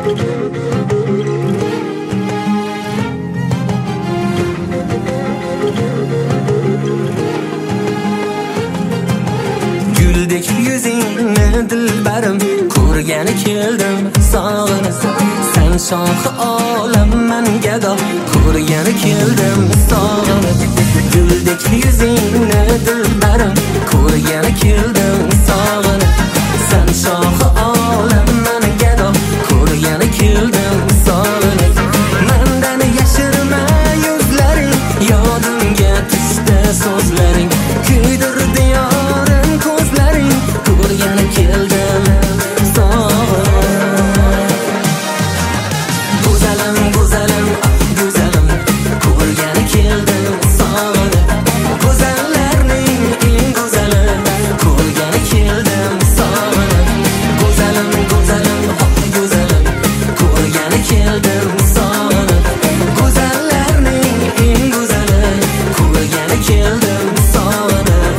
Güldek yüzingni dilbarim, ko'rgani keldim sog'inib. Sen shohi olamman gado, ko'rgani keldim sog'inib. Güldek yüzingni dilbarim, ko'rgani keldim sog'inib. Sen shohi olamman gado, ko'rgani keldim sog'inib. Mendan yashirma yuzlaring, yodimga tushdi so'zlaring. Kuydirdi yorim ko'zlaring, ko'rgani keldim sog'inib. Go'zalim, go'zalim, go'zalim, ko'rgani keldim sog'inib. Go'zallarning eng go'zali, ko'rgani keldim sog'inib. Go'zalim, go'zalim, go'zalim, ko'rgani keldim sog'inib. Go'zallarning eng go'zali, ko'rgani keldim sog'inib.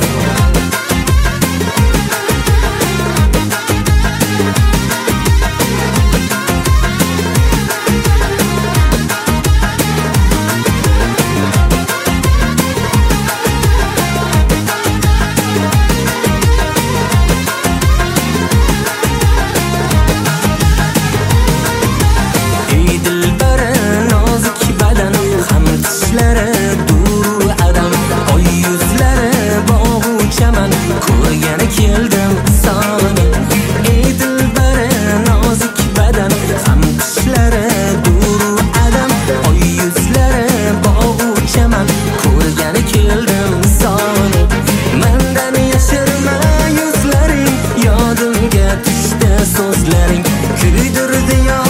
Ey dilbara nozik badan, ham tishlari dur adam, oy yuzlari bog'u chaman, ko'rgani keldim sog'inib. Ey dilbara nozik badan, ham tishlari dur adam, oy yuzlari bog'u chaman, ko'rgani keldim sog'inib. Mendan yashirma yuzlaring, yodimga tushdi so'zlaring. Kuydirdi